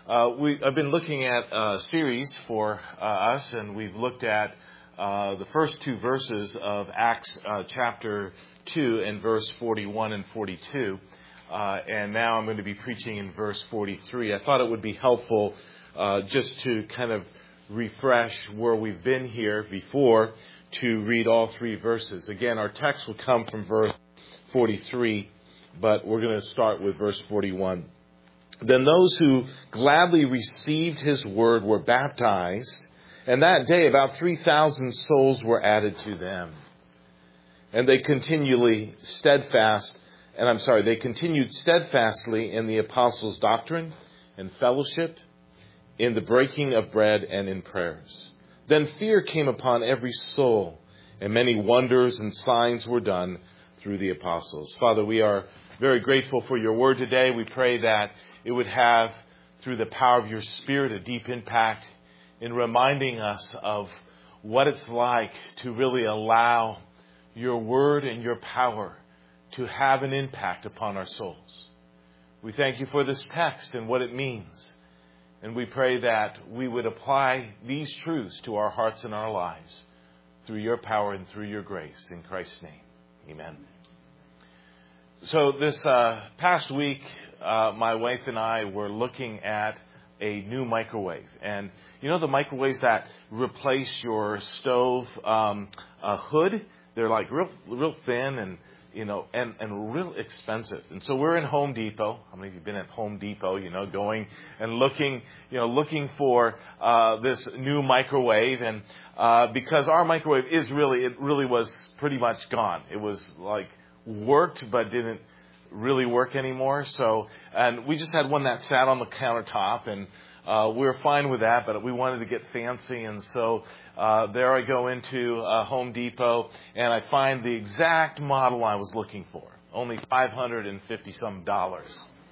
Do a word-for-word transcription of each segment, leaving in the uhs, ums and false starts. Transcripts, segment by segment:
Uh, we, I've been looking at a series for uh, us, and we've looked at uh, the first two verses of Acts uh, chapter two and verse forty-one and forty-two. Uh, and now I'm going to be preaching in verse forty-three. I thought it would be helpful uh, just to kind of refresh where we've been here before to read all three verses. Again, our text will come from verse forty-three, but we're going to start with verse forty-one. Then those who gladly received his word were baptized, and that day about three thousand souls were added to them. And they continually steadfast, and I'm sorry, they continued steadfastly in the apostles' doctrine and fellowship, in the breaking of bread and in prayers. Then fear came upon every soul, and many wonders and signs were done through the apostles. Father, we are very grateful for your word today. We pray that it would have, through the power of your Spirit, a deep impact in reminding us of what it's like to really allow your word and your power to have an impact upon our souls. We thank you for this text and what it means. And we pray that we would apply these truths to our hearts and our lives through your power and through your grace. In Christ's name, amen. So this uh, past week, uh, my wife and I were looking at a new microwave. And you know the microwaves that replace your stove um, uh, hood? They're like real real thin and, you know, and, and real expensive. And so we're in Home Depot. How many of you have been at Home Depot, you know, going and looking, you know, looking for uh, this new microwave. And uh, because our microwave is really, it really was pretty much gone. It was like worked but didn't really work anymore. So, and we just had one that sat on the countertop, and uh, we were fine with that, but we wanted to get fancy. And so uh, there I go into uh, Home Depot, and I find the exact model I was looking for. Only five hundred fifty some dollars.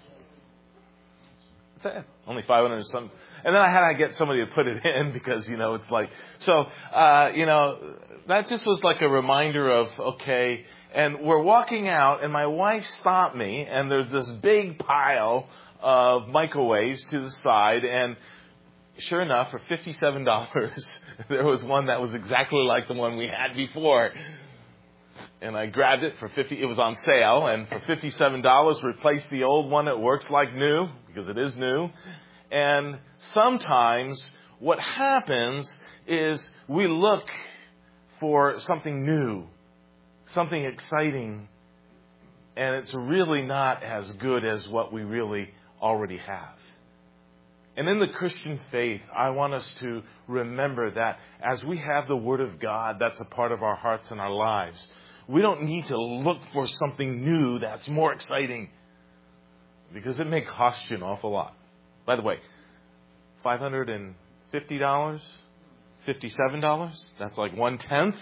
That's it. Only five hundred some. And then I had to get somebody to put it in because, you know, it's like, so, uh, you know, that just was like a reminder of, okay. And we're walking out, and my wife stopped me, and there's this big pile of microwaves to the side, and sure enough, for fifty-seven dollars, there was one that was exactly like the one we had before. And I grabbed it for fifty. It was on sale, and for fifty-seven dollars, replaced the old one. It works like new because it is new. And sometimes what happens is we look for something new, something exciting, and it's really not as good as what we really already have. And in the Christian faith, I want us to remember that as we have the Word of God, that's a part of our hearts and our lives. We don't need to look for something new that's more exciting, because it may cost you an awful lot. By the way, five hundred fifty dollars, fifty-seven dollars, that's like one-tenth.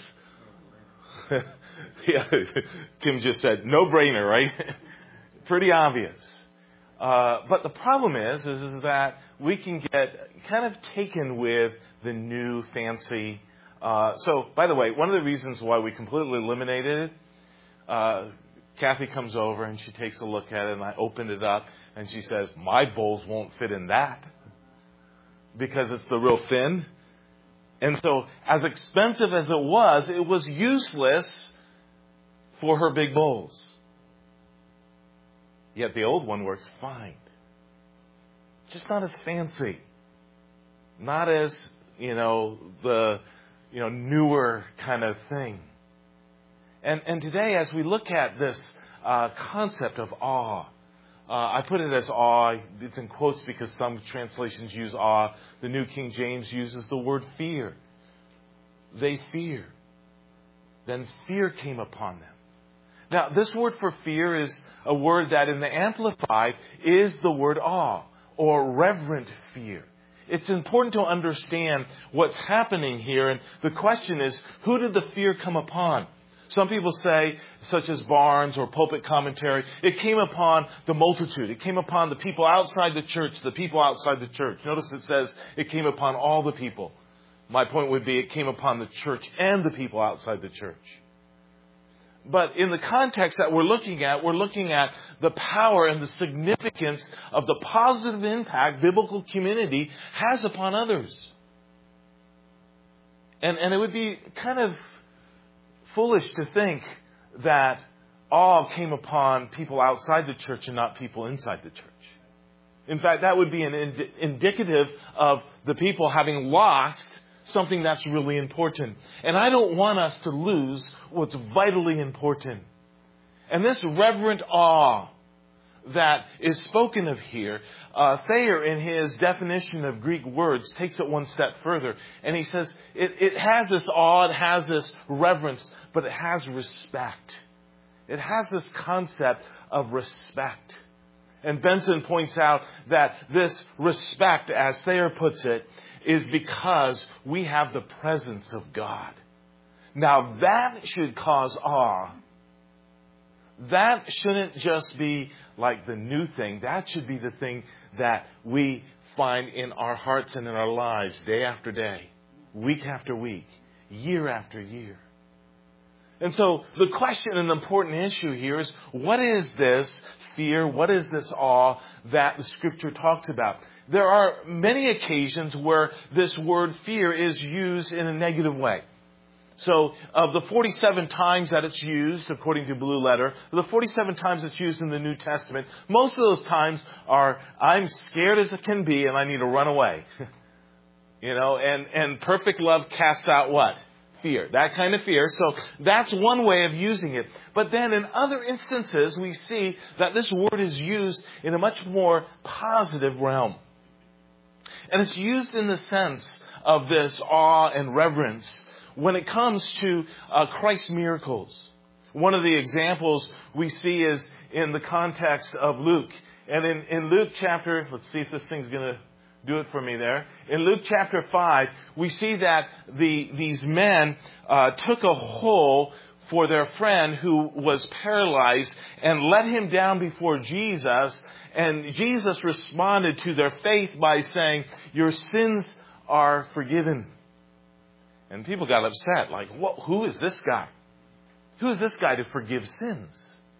Yeah, Kim just said, no brainer, right? Pretty obvious. Uh, but the problem is, is, is that we can get kind of taken with the new fancy. Uh, so, by the way, one of the reasons why we completely eliminated it, uh, Kathy comes over and she takes a look at it, and I opened it up, and she says, my bowls won't fit in that because it's the real thin. And so, as expensive as it was, it was useless for her big bowls. Yet the old one works fine. Just not as fancy. Not as, you know, the, you know, newer kind of thing. And and today, as we look at this uh, concept of awe, uh, I put it as awe. It's in quotes because some translations use awe. The New King James uses the word fear. They fear. Then fear came upon them. Now, this word for fear is a word that in the Amplified is the word awe or reverent fear. It's important to understand what's happening here. And the question is, who did the fear come upon? Some people say, such as Barnes or Pulpit Commentary, it came upon the multitude. It came upon the people outside the church, the people outside the church. Notice it says it came upon all the people. My point would be it came upon the church and the people outside the church. But in the context that we're looking at, we're looking at the power and the significance of the positive impact biblical community has upon others. And, and it would be kind of foolish to think that awe came upon people outside the church and not people inside the church. In fact, that would be an ind- indicative of the people having lost something that's really important. And I don't want us to lose what's vitally important. And this reverent awe that is spoken of here, uh, Thayer, in his definition of Greek words, takes it one step further. And he says it, it has this awe, it has this reverence, but it has respect. It has this concept of respect. And Benson points out that this respect, as Thayer puts it, is because we have the presence of God. Now that should cause awe. That shouldn't just be like the new thing. That should be the thing that we find in our hearts and in our lives day after day, week after week, year after year. And so the question and the important issue here is, what is this fear? What is this awe that the Scripture talks about? There are many occasions where this word fear is used in a negative way. So of the forty-seven times that it's used, according to Blue Letter, the forty-seven times it's used in the New Testament, most of those times are, I'm scared as it can be and I need to run away. You know, and, and perfect love casts out what? Fear. That kind of fear. So that's one way of using it. But then in other instances, we see that this word is used in a much more positive realm. And it's used in the sense of this awe and reverence when it comes to uh, Christ's miracles. One of the examples we see is in the context of Luke. And in, in Luke chapter, let's see if this thing's going to do it for me there. In Luke chapter five, we see that the these men uh, took a hole for their friend who was paralyzed and let him down before Jesus. And Jesus responded to their faith by saying, your sins are forgiven. And people got upset, like, what, who is this guy? Who is this guy to forgive sins?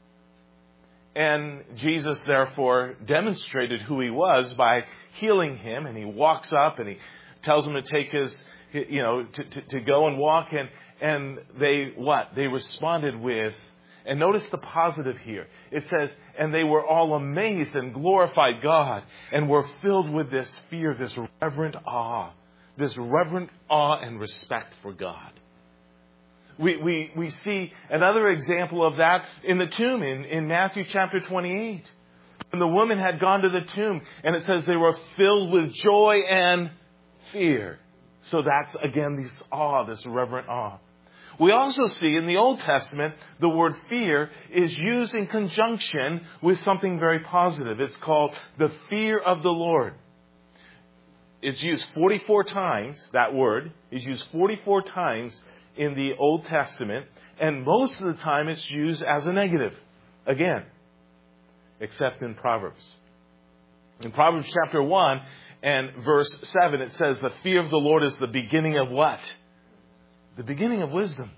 And Jesus, therefore, demonstrated who he was by healing him. And he walks up and he tells him to take his, you know, to, to, to go and walk. And, and they, what? They responded with, and notice the positive here. It says, and they were all amazed and glorified God and were filled with this fear, this reverent awe, this reverent awe and respect for God. We, we, we see another example of that in the tomb in, in Matthew chapter twenty-eight. When the woman had gone to the tomb, and it says they were filled with joy and fear. So that's, again, this awe, this reverent awe. We also see in the Old Testament, the word fear is used in conjunction with something very positive. It's called the fear of the Lord. It's used forty-four times, that word is used forty-four times in the Old Testament, and most of the time it's used as a negative, again, except in Proverbs. In Proverbs chapter one and verse seven, it says, the fear of the Lord is the beginning of what? The beginning of wisdom.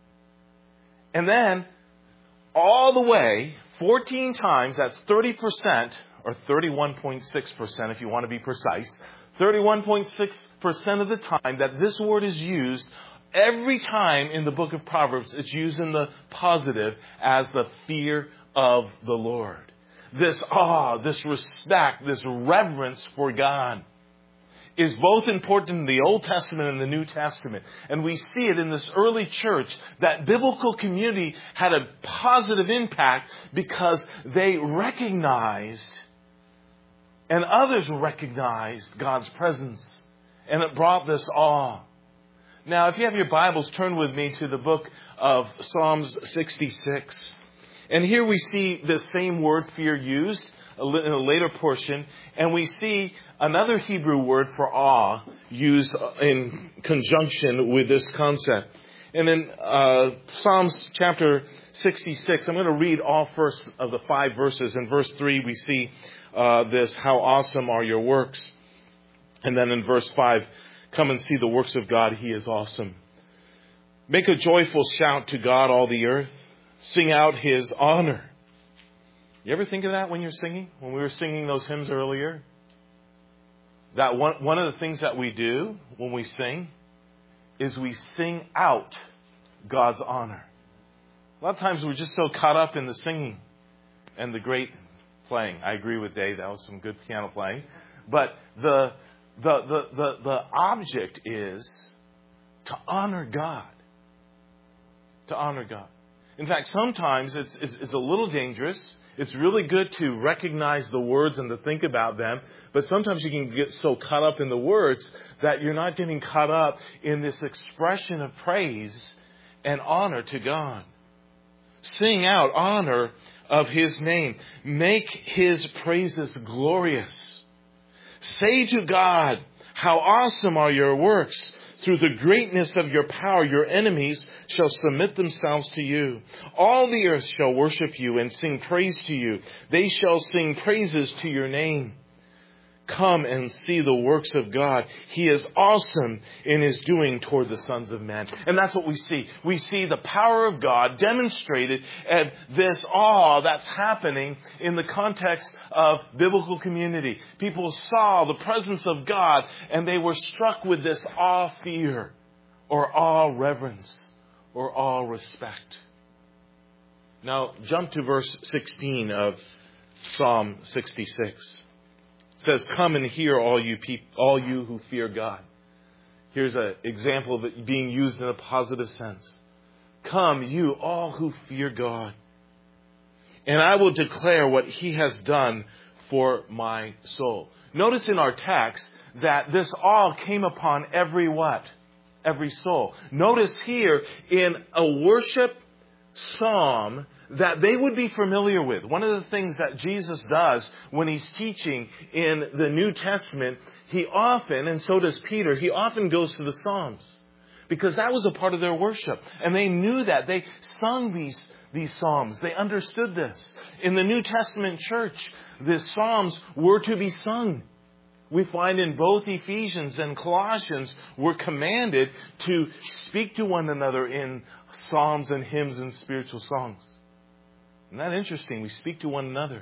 And then, all the way, fourteen times, that's thirty percent, or thirty-one point six percent if you want to be precise, thirty-one point six percent of the time that this word is used, every time in the book of Proverbs, it's used in the positive as the fear of the Lord. This awe, this respect, this reverence for God is both important in the Old Testament and the New Testament. And we see it in this early church that biblical community had a positive impact because they recognized and others recognized God's presence. And it brought this awe. Now, if you have your Bibles, turn with me to the book of Psalms sixty-six. And here we see the same word, fear, used in a later portion. And we see another Hebrew word for awe used in conjunction with this concept. And in uh, Psalms chapter sixty-six, I'm going to read all first of the five verses. In verse three, we see uh, this, how awesome are your works. And then in verse five, come and see the works of God. He is awesome. Make a joyful shout to God, all the earth. sing out His honor. You ever think of that when you're singing? When we were singing those hymns earlier? That one, one of the things that we do when we sing is we sing out God's honor. A lot of times we're just so caught up in the singing and the great playing. I agree with Dave. That was some good piano playing. But the the the the, the object is to honor God. To honor God. In fact, sometimes it's, it's, it's a little dangerous. It's really good to recognize the words and to think about them. But sometimes you can get so caught up in the words that you're not getting caught up in this expression of praise and honor to God. Sing out honor of His name. Make His praises glorious. Say to God, how awesome are your works. Through the greatness of your power, your enemies shall submit themselves to you. All the earth shall worship you and sing praise to you. They shall sing praises to your name. Come and see the works of God. He is awesome in His doing toward the sons of men. And that's what we see. We see the power of God demonstrated and this awe that's happening in the context of biblical community. People saw the presence of God and they were struck with this awe fear or awe reverence or awe respect. Now jump to verse sixteen of Psalm sixty-six. It says, come and hear all you people, all you who fear God. Here's an example of it being used in a positive sense. Come, you all who fear God, and I will declare what He has done for my soul. Notice in our text that this awe came upon every what? Every soul. Notice here in a worship psalm that they would be familiar with. One of the things that Jesus does when He's teaching in the New Testament, He often, and so does Peter, He often goes to the Psalms. Because that was a part of their worship. And they knew that. They sung these, these Psalms. They understood this. In the New Testament church, the Psalms were to be sung. We find in both Ephesians and Colossians, we're commanded to speak to one another in psalms and hymns and spiritual songs. Isn't that interesting? We speak to one another.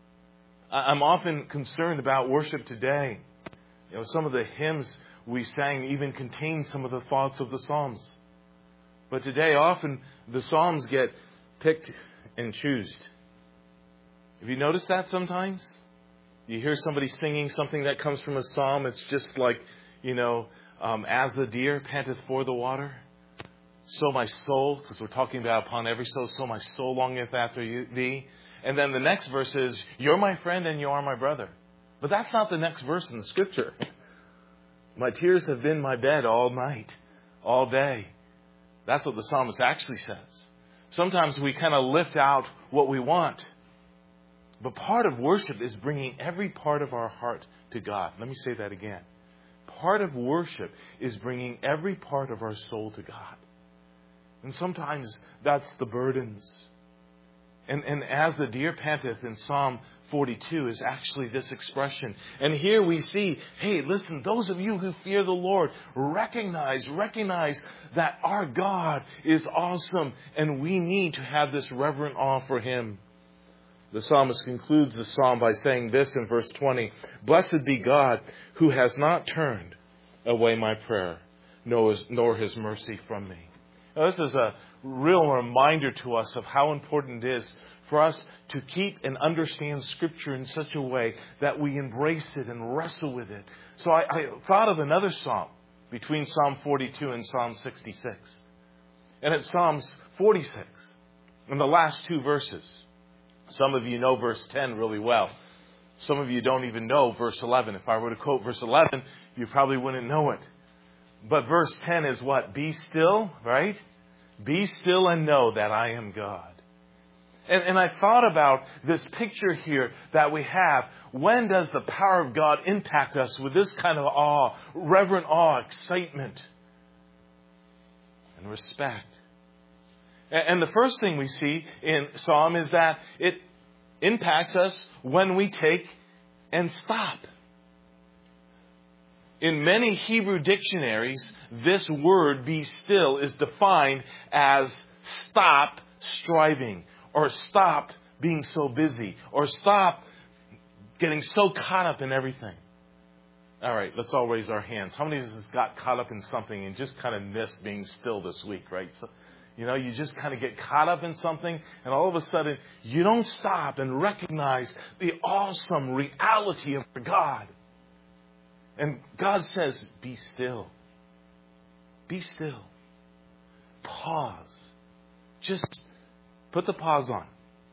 I'm often concerned about worship today. You know, some of the hymns we sang even contain some of the thoughts of the Psalms. But today, often the Psalms get picked and chosen. Have you noticed that sometimes? You hear somebody singing something that comes from a psalm. It's just like, you know, um, as the deer panteth for the water, so my soul, because we're talking about upon every soul, so my soul longeth after you, thee. And then the next verse is, you're my friend and you are my brother. But that's not the next verse in the scripture. My tears have been my bed all night, all day. That's what the psalmist actually says. Sometimes we kind of lift out what we want. But part of worship is bringing every part of our heart to God. Let me say that again. Part of worship is bringing every part of our soul to God. And sometimes that's the burdens. And, and as the deer panteth in Psalm forty-two is actually this expression. And here we see, hey, listen, those of you who fear the Lord, recognize, recognize that our God is awesome and we need to have this reverent awe for Him. The psalmist concludes the psalm by saying this in verse twenty, blessed be God who has not turned away my prayer, nor His mercy from me. Now, this is a real reminder to us of how important it is for us to keep and understand Scripture in such a way that we embrace it and wrestle with it. So I, I thought of another psalm between Psalm forty-two and Psalm sixty-six. And it's Psalms forty-six, in the last two verses. Some of you know verse ten really well. Some of you don't even know verse eleven. If I were to quote verse eleven, you probably wouldn't know it. But verse ten is what? Be still, right? Be still and know that I am God. And, and I thought about this picture here that we have. When does the power of God impact us with this kind of awe, reverent awe, excitement, and respect? And the first thing we see in Psalm is that it impacts us when we take and stop. In many Hebrew dictionaries, this word, be still, is defined as stop striving, or stop being so busy, or stop getting so caught up in everything. All right, let's all raise our hands. How many of us got caught up in something and just kind of missed being still this week, right? So, you know, you just kind of get caught up in something, and all of a sudden, you don't stop and recognize the awesome reality of God. And God says, be still. Be still. Pause. Just put the pause on.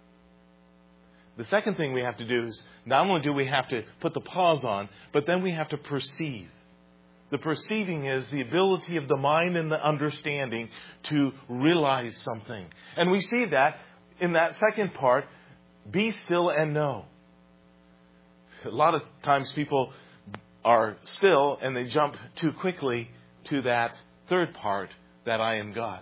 The second thing we have to do is, not only do we have to put the pause on, but then we have to perceive. The perceiving is the ability of the mind and the understanding to realize something. And we see that in that second part, be still and know. A lot of times people are still and they jump too quickly to that third part, that I am God.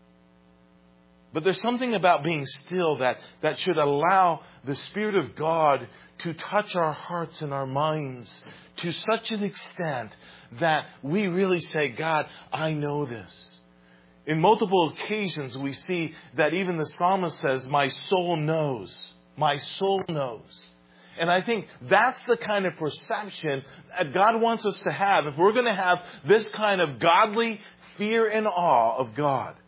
But there's something about being still that, that should allow the Spirit of God to touch our hearts and our minds to such an extent that we really say, God, I know this. In multiple occasions, we see that even the psalmist says, my soul knows. My soul knows. And I think that's the kind of perception that God wants us to have. If we're going to have this kind of godly fear and awe of God,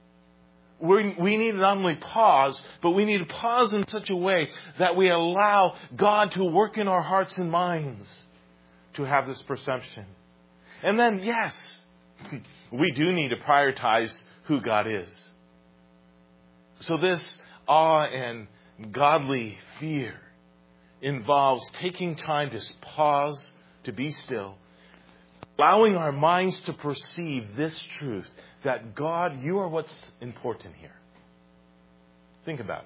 we we need to not only pause, but we need to pause in such a way that we allow God to work in our hearts and minds to have this perception. And then, yes, we do need to prioritize who God is. So this awe and godly fear involves taking time to pause, to be still, allowing our minds to perceive this truth, that God, you are what's important here. Think about it.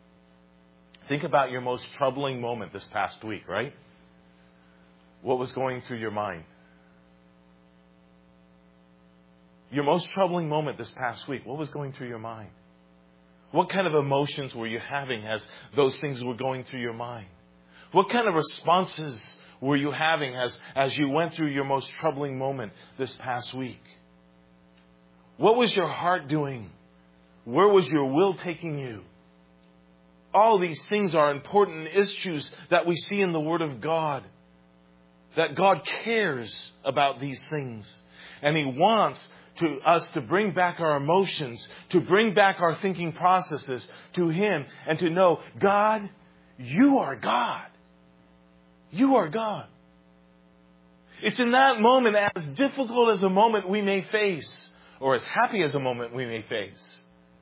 Think about your most troubling moment this past week, right? What was going through your mind? Your most troubling moment this past week, what was going through your mind? What kind of emotions were you having as those things were going through your mind? What kind of responses were you having as, as you went through your most troubling moment this past week? What was your heart doing? Where was your will taking you? All these things are important issues that we see in the Word of God. That God cares about these things. And He wants to us to bring back our emotions, to bring back our thinking processes to Him, and to know, God, you are God. You are God. It's in that moment, as difficult as a moment we may face, or as happy as a moment we may face,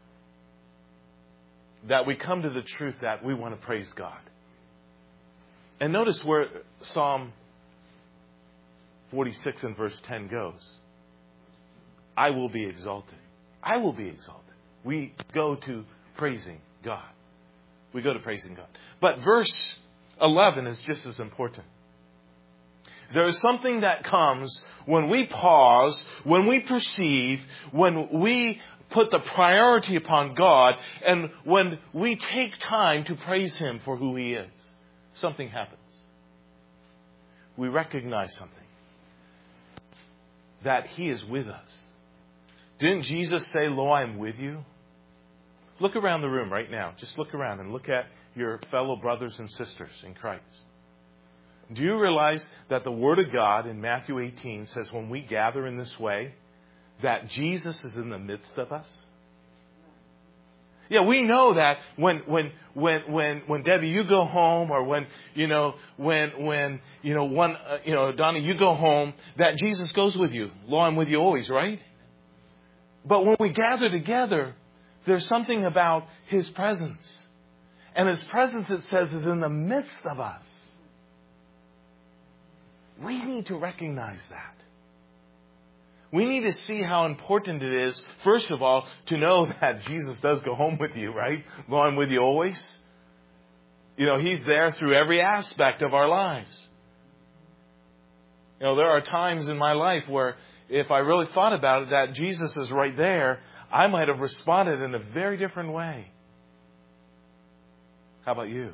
that we come to the truth that we want to praise God. And notice where Psalm forty-six and verse ten goes. I will be exalted. I will be exalted. We go to praising God. We go to praising God. But verse eleven is just as important. There is something that comes when we pause, when we perceive, when we put the priority upon God, and when we take time to praise Him for who He is. Something happens. We recognize something. That He is with us. Didn't Jesus say, lo, I am with you? Look around the room right now. Just look around and look at your fellow brothers and sisters in Christ. Do you realize that the Word of God in Matthew eighteen says when we gather in this way, that Jesus is in the midst of us? Yeah, we know that when when when when when Debbie, you go home, or when you know when when you know one uh, you know Donnie, you go home, that Jesus goes with you. Lo, I'm with you always, right? But when we gather together, there's something about His presence, and His presence, it says, is in the midst of us. We need to recognize that. We need to see how important it is, first of all, to know that Jesus does go home with you, right? Lo, I'm with you always. You know, He's there through every aspect of our lives. You know, there are times in my life where if I really thought about it, that Jesus is right there, I might have responded in a very different way. How about you?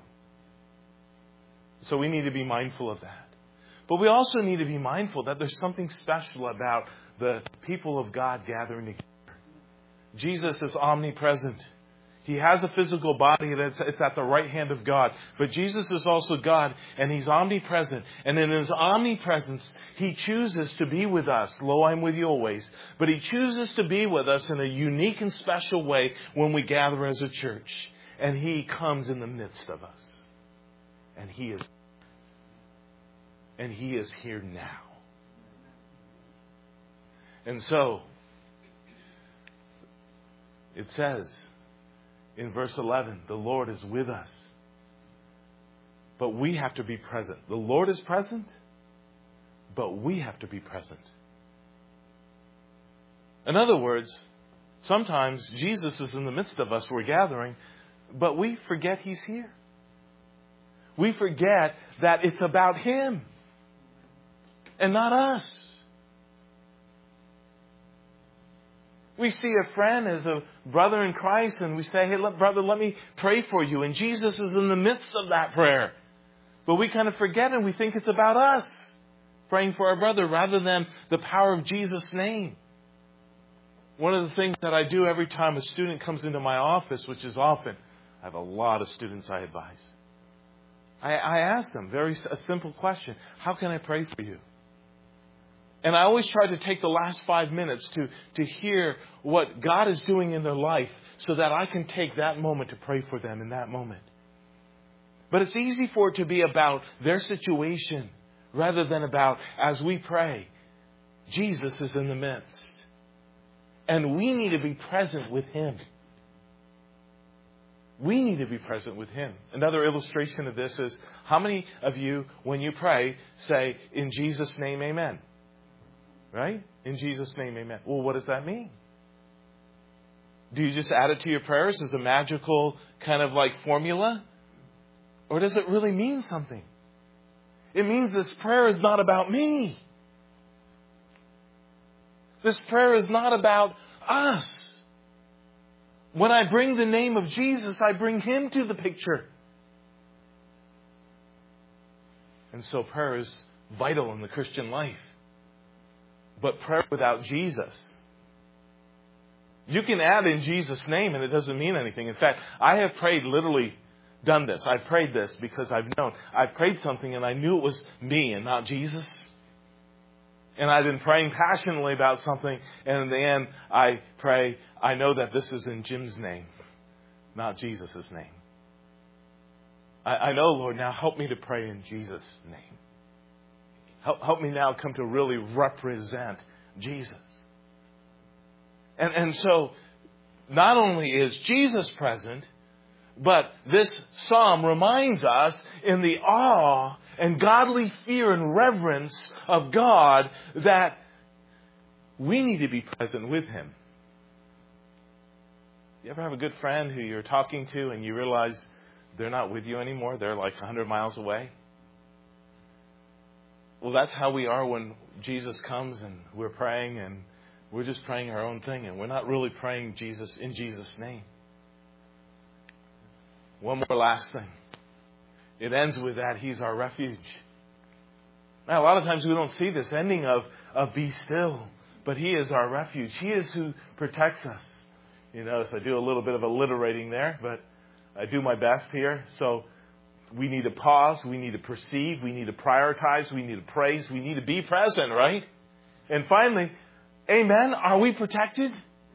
So we need to be mindful of that. But we also need to be mindful that there's something special about the people of God gathering together. Jesus is omnipresent. He has a physical body that's it's at the right hand of God. But Jesus is also God, and He's omnipresent. And in His omnipresence, He chooses to be with us. Lo, I'm with you always. But He chooses to be with us in a unique and special way when we gather as a church. And He comes in the midst of us. And He is, and He is here now. And so, it says in verse eleven, the Lord is with us. But we have to be present. The Lord is present, but we have to be present. In other words, sometimes Jesus is in the midst of us, we're gathering, but we forget He's here. We forget that it's about Him and not us. We see a friend as a brother in Christ and we say, hey, let, brother, let me pray for you. And Jesus is in the midst of that prayer. But we kind of forget and we think it's about us praying for our brother rather than the power of Jesus' name. One of the things that I do every time a student comes into my office, which is often, I have a lot of students I advise. I, I ask them very a simple question. How can I pray for you? And I always try to take the last five minutes to, to hear what God is doing in their life so that I can take that moment to pray for them in that moment. But it's easy for it to be about their situation rather than about, as we pray, Jesus is in the midst. And we need to be present with Him. We need to be present with Him. Another illustration of this is, how many of you, when you pray, say, in Jesus' name, amen? Right? In Jesus' name, amen. Well, what does that mean? Do you just add it to your prayers as a magical kind of like formula? Or does it really mean something? It means this prayer is not about me. This prayer is not about us. When I bring the name of Jesus, I bring Him to the picture. And so prayer is vital in the Christian life. But prayer without Jesus, you can add in Jesus' name and it doesn't mean anything. In fact, I have prayed, literally done this. I prayed this because I've known. I prayed something and I knew it was me and not Jesus. And I've been praying passionately about something. And in the end, I pray, I know that this is in Jim's name, not Jesus' name. I, I know, Lord, now help me to pray in Jesus' name. Help, help me now come to really represent Jesus. And, and so, not only is Jesus present, but this psalm reminds us in the awe and godly fear and reverence of God that we need to be present with Him. You ever have a good friend who you're talking to and you realize they're not with you anymore? They're like a hundred miles away. Well, that's how we are when Jesus comes and we're praying and we're just praying our own thing and we're not really praying Jesus in Jesus' name. One more last thing. It ends with that He's our refuge. Now, a lot of times we don't see this ending of, of be still, but He is our refuge. He is who protects us. You notice I do a little bit of alliterating there, but I do my best here. So we need to pause. We need to perceive. We need to prioritize. We need to praise. We need to be present, right? And finally, amen. Are we protected?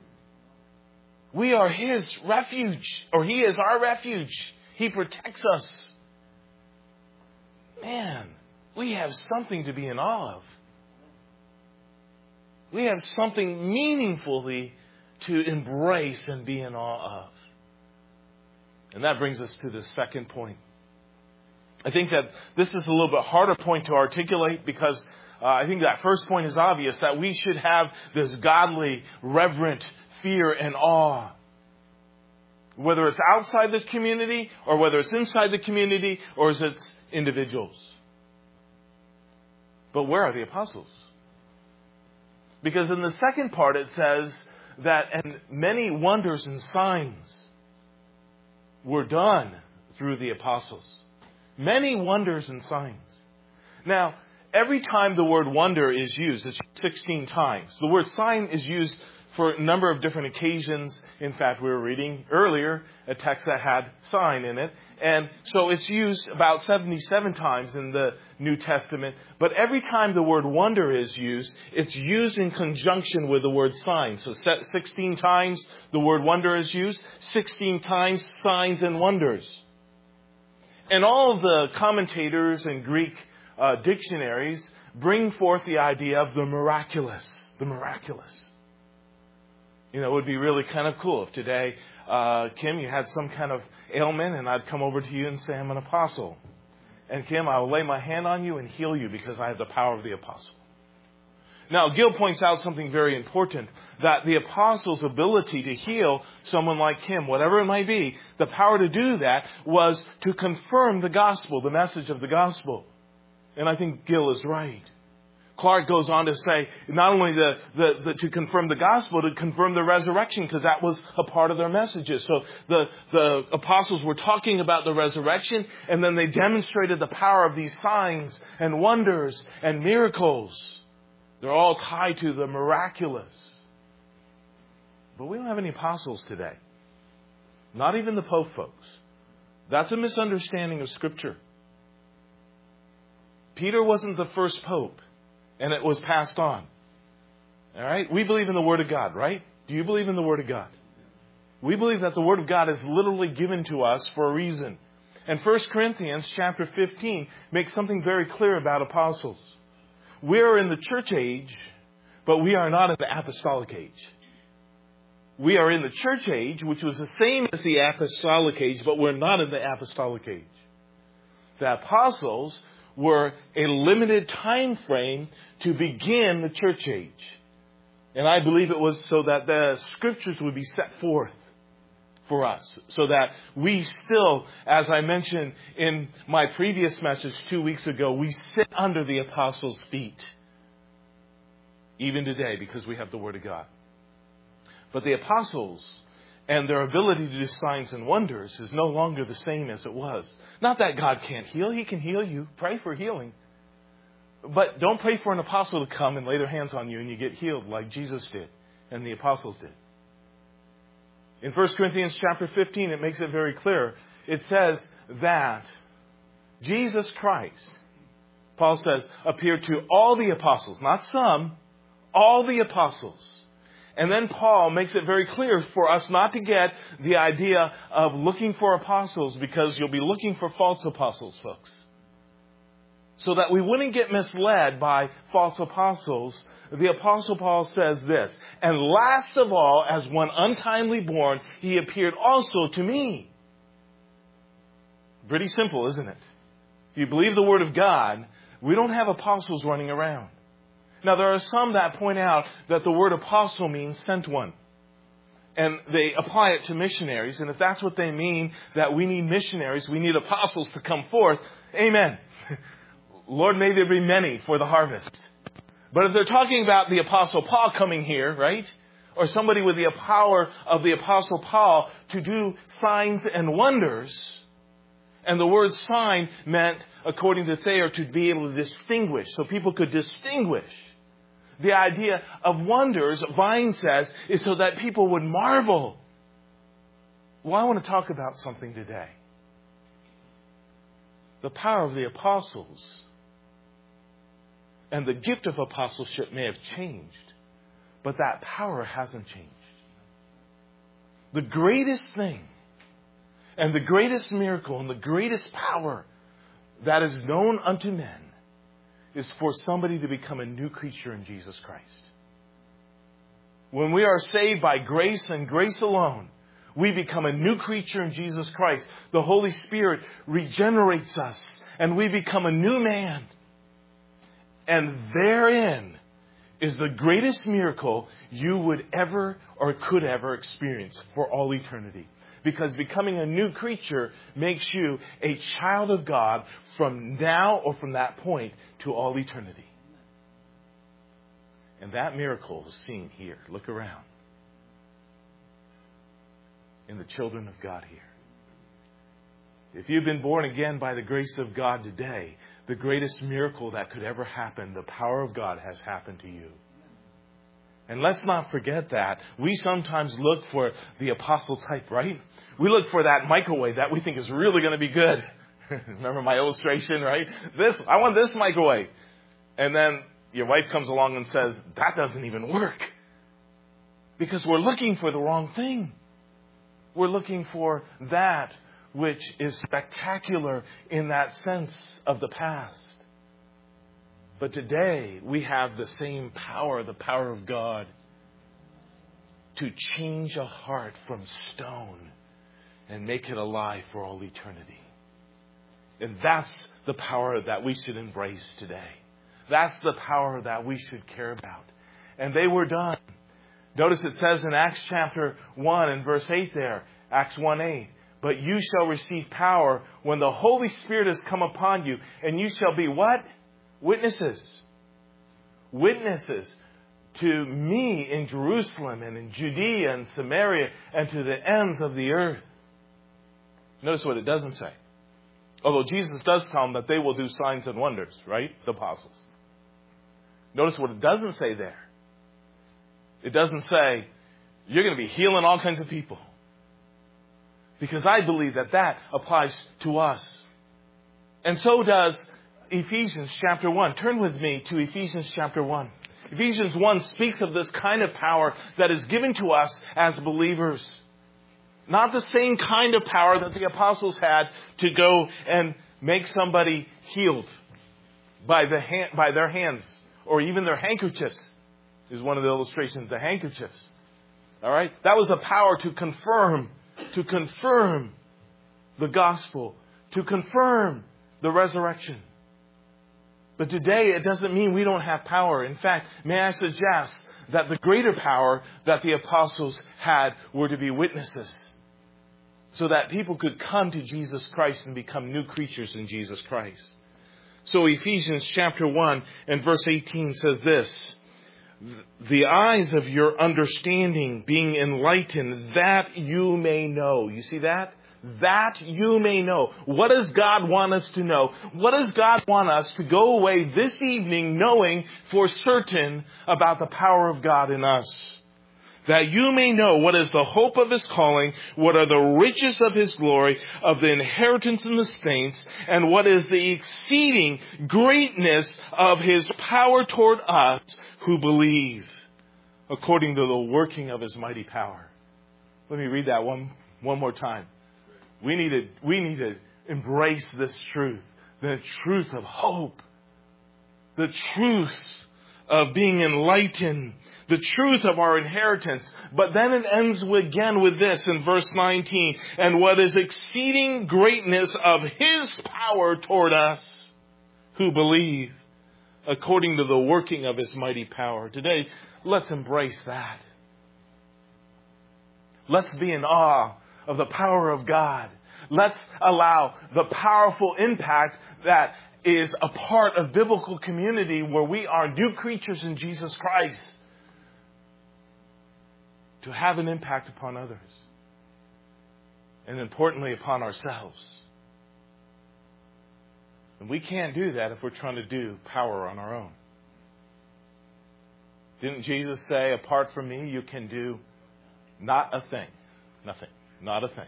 We are His refuge, or He is our refuge. He protects us. Man, we have something to be in awe of. We have something meaningfully to embrace and be in awe of. And that brings us to the second point. I think that this is a little bit harder point to articulate because uh, I think that first point is obvious, that we should have this godly, reverent fear and awe. Whether it's outside the community or whether it's inside the community or is it's individuals. But where are the apostles? Because in the second part it says that and many wonders and signs were done through the apostles. Many wonders and signs. Now, every time the word wonder is used, it's sixteen times. The word sign is used for a number of different occasions. In fact, we were reading earlier a text that had sign in it. And so it's used about seventy-seven times in the New Testament. But every time the word wonder is used, it's used in conjunction with the word sign. So sixteen times the word wonder is used, sixteen times signs and wonders. And all of the commentators and Greek uh, dictionaries bring forth the idea of the miraculous. The miraculous. You know, it would be really kind of cool if today, uh, Kim, you had some kind of ailment and I'd come over to you and say, I'm an apostle. And Kim, I will lay my hand on you and heal you because I have the power of the apostle. Now, Gill points out something very important, that the apostle's ability to heal someone like Kim, whatever it might be, the power to do that was to confirm the gospel, the message of the gospel. And I think Gill is right. Clark goes on to say not only the, the, the to confirm the gospel, to confirm the resurrection, because that was a part of their messages. So the, the apostles were talking about the resurrection, and then they demonstrated the power of these signs and wonders and miracles. They're all tied to the miraculous. But we don't have any apostles today. Not even the Pope, folks. That's a misunderstanding of Scripture. Peter wasn't the first Pope, and it was passed on. All right? We believe in the Word of God, right? Do you believe in the Word of God? We believe that the Word of God is literally given to us for a reason. And First Corinthians chapter fifteen makes something very clear about apostles. We are in the church age, but we are not in the apostolic age. We are in the church age, which was the same as the apostolic age, but we're not in the apostolic age. The apostles were a limited time frame to begin the church age. And I believe it was so that the Scriptures would be set forth for us, so that we still, as I mentioned in my previous message two weeks ago, we sit under the apostles' feet even today because we have the Word of God. But the apostles and their ability to do signs and wonders is no longer the same as it was. Not that God can't heal. He can heal you. Pray for healing. But don't pray for an apostle to come and lay their hands on you and you get healed like Jesus did and the apostles did. In First Corinthians chapter fifteen, it makes it very clear. It says that Jesus Christ, Paul says, appeared to all the apostles, not some, all the apostles. And then Paul makes it very clear for us not to get the idea of looking for apostles, because you'll be looking for false apostles, folks. So that we wouldn't get misled by false apostles, the Apostle Paul says this, and last of all, as one untimely born, he appeared also to me. Pretty simple, isn't it? If you believe the Word of God, we don't have apostles running around. Now, there are some that point out that the word apostle means sent one. And they apply it to missionaries. And if that's what they mean, that we need missionaries, we need apostles to come forth, amen. Lord, may there be many for the harvest. But if they're talking about the Apostle Paul coming here, right? Or somebody with the power of the Apostle Paul to do signs and wonders. And the word sign meant, according to Thayer, to be able to distinguish. So people could distinguish. The idea of wonders, Vine says, is so that people would marvel. Well, I want to talk about something today. The power of the apostles and the gift of apostleship may have changed, but that power hasn't changed. The greatest thing and the greatest miracle and the greatest power that is known unto men is for somebody to become a new creature in Jesus Christ. When we are saved by grace and grace alone, we become a new creature in Jesus Christ. The Holy Spirit regenerates us and we become a new man. And therein is the greatest miracle you would ever or could ever experience for all eternity. Because becoming a new creature makes you a child of God from now or from that point to all eternity. And that miracle is seen here. Look around. In the children of God here. If you've been born again by the grace of God today, the greatest miracle that could ever happen, the power of God has happened to you. And let's not forget that. We sometimes look for the apostle type, right? We look for that microwave that we think is really going to be good. Remember my illustration, right? This, I want this microwave. And then your wife comes along and says, that doesn't even work. Because we're looking for the wrong thing. We're looking for that which is spectacular in that sense of the past. But today, we have the same power, the power of God, to change a heart from stone and make it alive for all eternity. And that's the power that we should embrace today. That's the power that we should care about. And they were done. Notice it says in Acts chapter one and verse eight there, Acts one eight, but you shall receive power when the Holy Spirit has come upon you, and you shall be what? Witnesses. Witnesses to me in Jerusalem and in Judea and Samaria and to the ends of the earth. Notice what it doesn't say. Although Jesus does tell them that they will do signs and wonders, right? The apostles. Notice what it doesn't say there. It doesn't say, you're going to be healing all kinds of people. Because I believe that that applies to us. And so does Ephesians chapter one. Turn with me to Ephesians chapter one. Ephesians one speaks of this kind of power that is given to us as believers. Not the same kind of power that the apostles had to go and make somebody healed by the hand, by their hands or even their handkerchiefs is one of the illustrations, the handkerchiefs. All right? That was a power to confirm, to confirm the gospel, to confirm the resurrection. But today, it doesn't mean we don't have power. In fact, may I suggest that the greater power that the apostles had were to be witnesses, so that people could come to Jesus Christ and become new creatures in Jesus Christ. So Ephesians chapter one and verse eighteen says this, the eyes of your understanding being enlightened, that you may know. You see that? That you may know. What does God want us to know? What does God want us to go away this evening knowing for certain about the power of God in us? That you may know what is the hope of His calling, what are the riches of His glory, of the inheritance in the saints, and what is the exceeding greatness of His power toward us who believe, according to the working of His mighty power. Let me read that one, one more time. We need to, we need to embrace this truth, the truth of hope, the truth of being enlightened, the truth of our inheritance. But then it ends again with this in verse nineteen. And what is exceeding greatness of His power toward us who believe, according to the working of His mighty power. Today, let's embrace that. Let's be in awe of the power of God. Let's allow the powerful impact that is a part of biblical community where we are new creatures in Jesus Christ to have an impact upon others. And importantly, upon ourselves. And we can't do that if we're trying to do power on our own. Didn't Jesus say, apart from me, you can do not a thing? Nothing. Not a thing.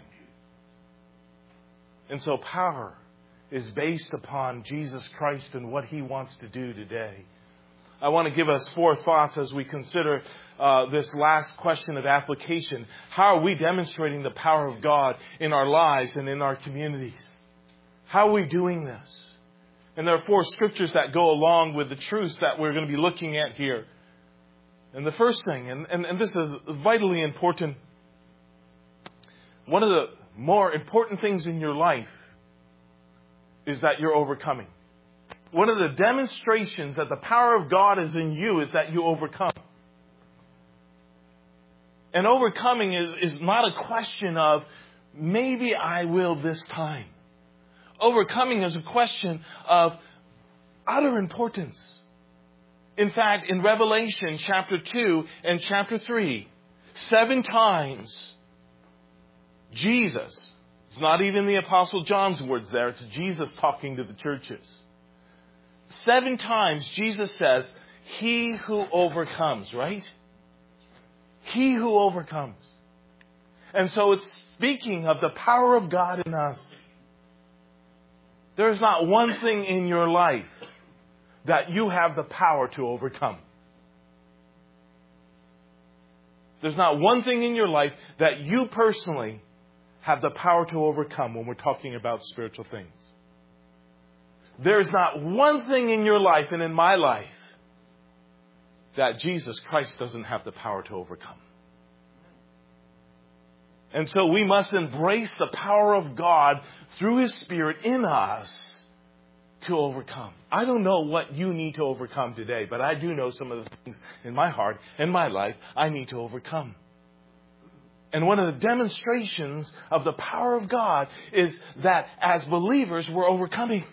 And so power is based upon Jesus Christ and what He wants to do today. I want to give us four thoughts as we consider uh, this last question of application. How are we demonstrating the power of God in our lives and in our communities? How are we doing this? And there are four scriptures that go along with the truths that we're going to be looking at here. And the first thing, and, and, and this is vitally important, one of the more important things in your life is that you're overcoming. One of the demonstrations that the power of God is in you is that you overcome. And overcoming is, is not a question of maybe I will this time. Overcoming is a question of utter importance. In fact, in Revelation chapter two and chapter three, seven times Jesus, it's not even the Apostle John's words there, it's Jesus talking to the churches. Seven times Jesus says, he who overcomes, right? He who overcomes. And so it's speaking of the power of God in us. There's not one thing in your life that you have the power to overcome. There's not one thing in your life that you personally have the power to overcome when we're talking about spiritual things. There's not one thing in your life and in my life that Jesus Christ doesn't have the power to overcome. And so we must embrace the power of God through His Spirit in us to overcome. I don't know what you need to overcome today, but I do know some of the things in my heart and my life I need to overcome. And one of the demonstrations of the power of God is that as believers, we're overcoming.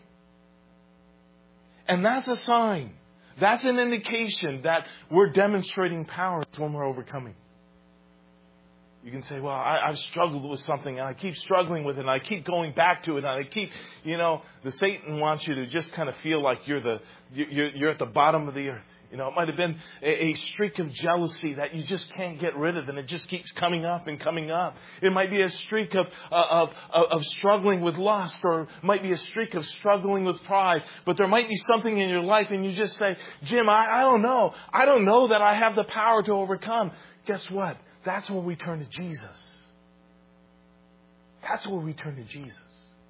And that's a sign. That's an indication that we're demonstrating power when we're overcoming. You can say, well, I, I've struggled with something and I keep struggling with it and I keep going back to it and I keep, you know, the Satan wants you to just kind of feel like you're the, you're, you're at the bottom of the earth. You know, it might have been a, a streak of jealousy that you just can't get rid of and it just keeps coming up and coming up. It might be a streak of, uh, of, of, of struggling with lust, or it might be a streak of struggling with pride. But there might be something in your life and you just say, Jim, I, I don't know. I don't know that I have the power to overcome. Guess what? That's when we turn to Jesus. That's when we turn to Jesus.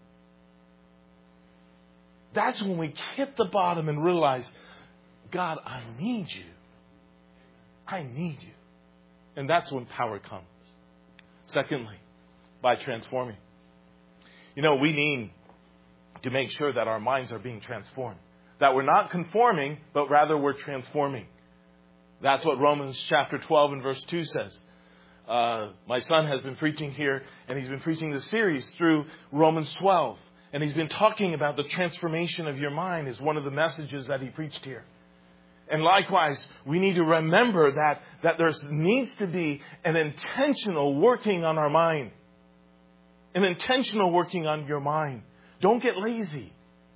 That's when we hit the bottom and realize, God, I need you. I need you. And that's when power comes. Secondly, by transforming. You know, we need to make sure that our minds are being transformed. That we're not conforming, but rather we're transforming. That's what Romans chapter twelve and verse two says. Uh, my son has been preaching here, and he's been preaching the series through Romans twelve. And he's been talking about the transformation of your mind is one of the messages that he preached here. And likewise, we need to remember that, that there needs to be an intentional working on our mind. An intentional working on your mind. Don't get lazy.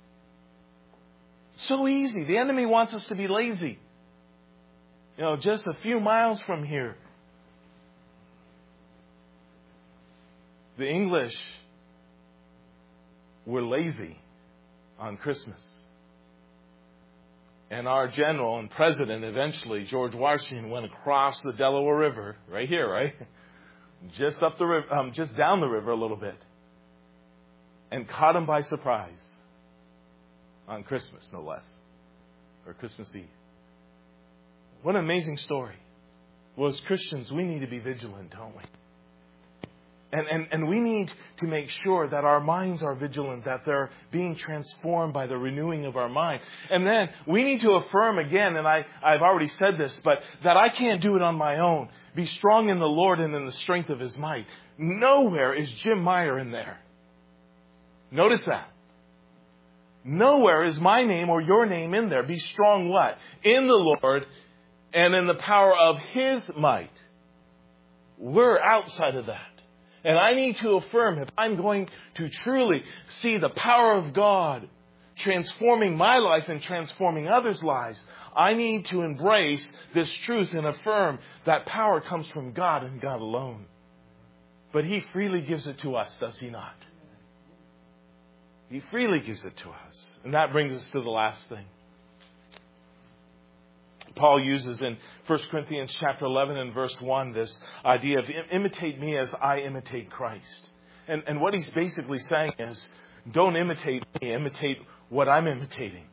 So easy. The enemy wants us to be lazy. You know, just a few miles from here, the English were lazy on Christmas. And our general and president, eventually, George Washington, went across the Delaware River, right here, right? Just up the river, um, just down the river a little bit. And caught him by surprise. On Christmas, no less. Or Christmas Eve. What an amazing story. Well, as Christians, we need to be vigilant, don't we? And, and, and we need to make sure that our minds are vigilant, that they're being transformed by the renewing of our mind. And then we need to affirm again, and I, I've already said this, but that I can't do it on my own. Be strong in the Lord and in the strength of His might. Nowhere is Jim Meyer in there. Notice that. Nowhere is my name or your name in there. Be strong what? In the Lord and in the power of His might. We're outside of that. And I need to affirm, if I'm going to truly see the power of God transforming my life and transforming others' lives, I need to embrace this truth and affirm that power comes from God and God alone. But He freely gives it to us, does He not? He freely gives it to us. And that brings us to the last thing. Paul uses in First Corinthians chapter eleven and verse one this idea of imitate me as I imitate Christ. And, and what he's basically saying is, don't imitate me, imitate what I'm imitating.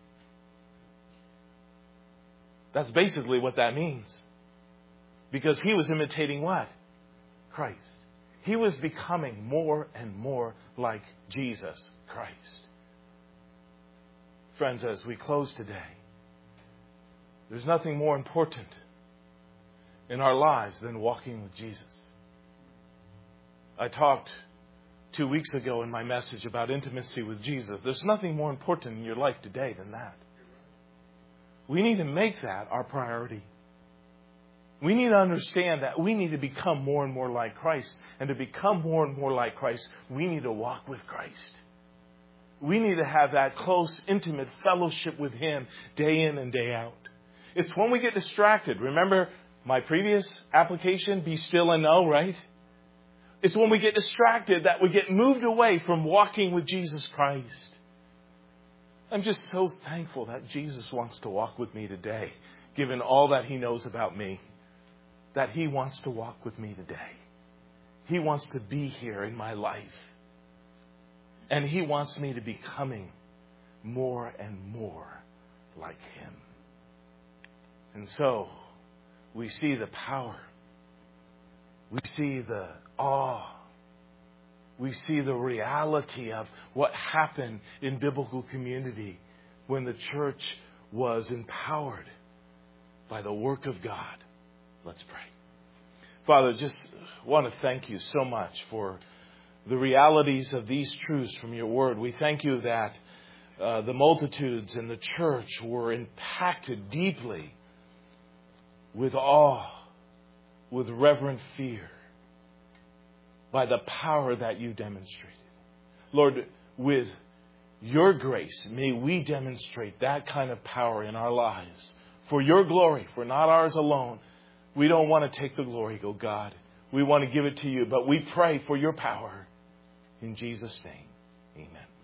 That's basically what that means. Because he was imitating what? Christ. He was becoming more and more like Jesus Christ. Friends, as we close today, there's nothing more important in our lives than walking with Jesus. I talked two weeks ago in my message about intimacy with Jesus. There's nothing more important in your life today than that. We need to make that our priority. We need to understand that we need to become more and more like Christ. And to become more and more like Christ, we need to walk with Christ. We need to have that close, intimate fellowship with Him day in and day out. It's when we get distracted. Remember My previous application, be still and know, right? It's when we get distracted that we get moved away from walking with Jesus Christ. I'm just so thankful that Jesus wants to walk with me today, given all that He knows about me, that He wants to walk with me today. He wants to be here in my life. And He wants me to be becoming more and more like Him. And so, we see the power. We see the awe. We see the reality of what happened in biblical community when the church was empowered by the work of God. Let's pray. Father, just want to thank You so much for the realities of these truths from Your Word. We thank You that uh, the multitudes in the church were impacted deeply with awe, with reverent fear, by the power that You demonstrated. Lord, with Your grace, may we demonstrate that kind of power in our lives for Your glory, for not ours alone. We don't want to take the glory, oh God. We want to give it to You, but we pray for Your power. In Jesus' name, amen.